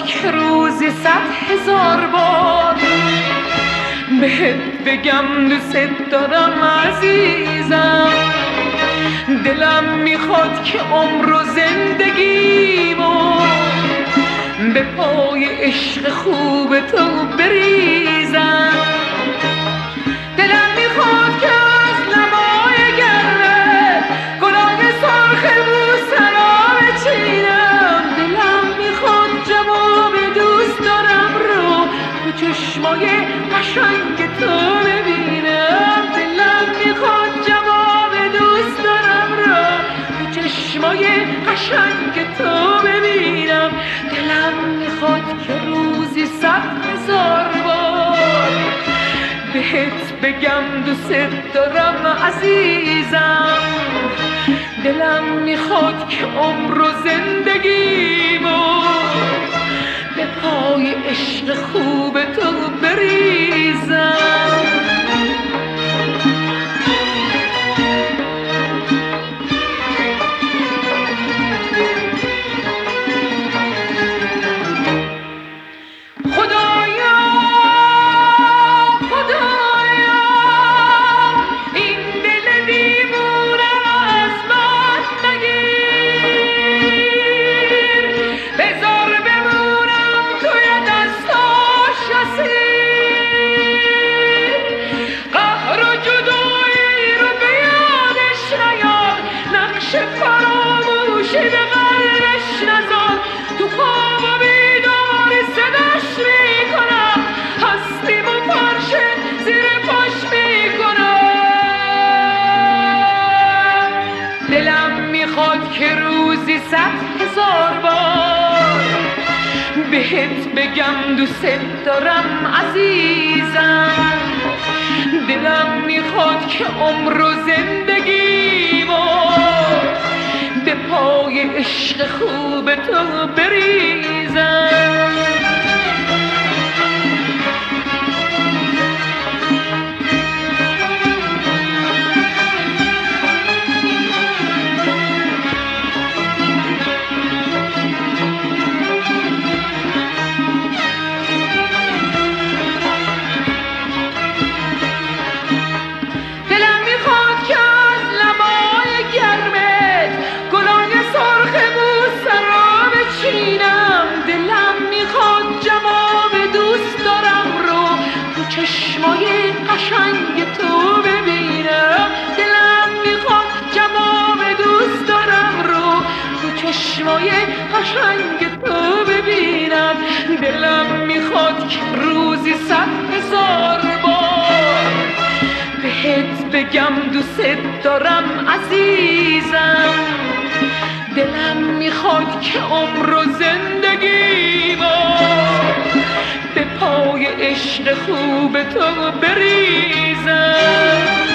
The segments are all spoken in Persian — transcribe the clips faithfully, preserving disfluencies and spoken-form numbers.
که روزی صد هزار بار بهت بگم دوست دارم عزیزم. دلم میخواد که عمر و زندگیمو به پای عشق خوب تو بریزم. دلم میخواد که از لبای گرمه گلای سرخ بوسنا بچینم. دلم میخواد جواب دوست دارم رو تو چشمای قشنگ تو ببینم. دلم میخواد جواب دوست دارم رو تو چشمای قشنگ تو ببینم. دلم میخواد که روزی صد هزار بار بهت بگم دوست دارم عزیزم. دلم میخواد که عمر و زندگیمو به پای عشق خوب تو بریزم. که روزی صد هزار بار بهت بگم دوست دارم عزیزم. دلم میخواد که عمر و زندگیمو به پای عشق خوب تو بریزم. چشمای قشنگ تو ببینم. دلم میخواد جواب دوست دارم رو تو چشمای قشنگ تو ببینم. دلم میخواد که روزی صد هزار بار بهت بگم دوست دارم عزیزم. دلم میخواد که عمر و زندگیمو به پای عشق خوب تو بریزم.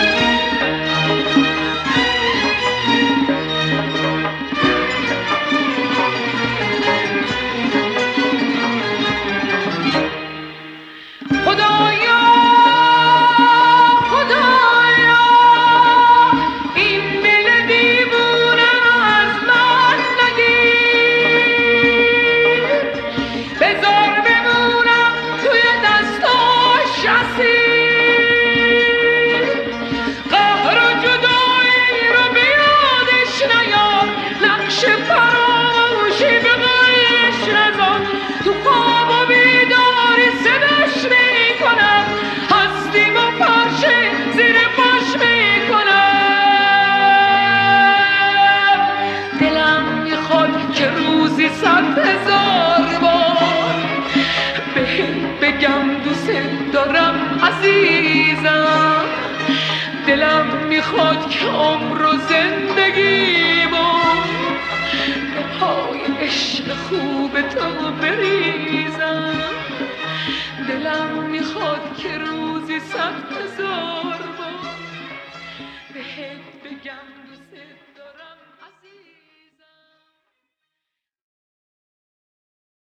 صد هزار بار بهت بگم دوست دارم عزیزم. دلم میخواد که عمر و زندگیمو به پای عشق خوب تو بریزم. دلم میخواد که روزی صد هزار بار بهت بگم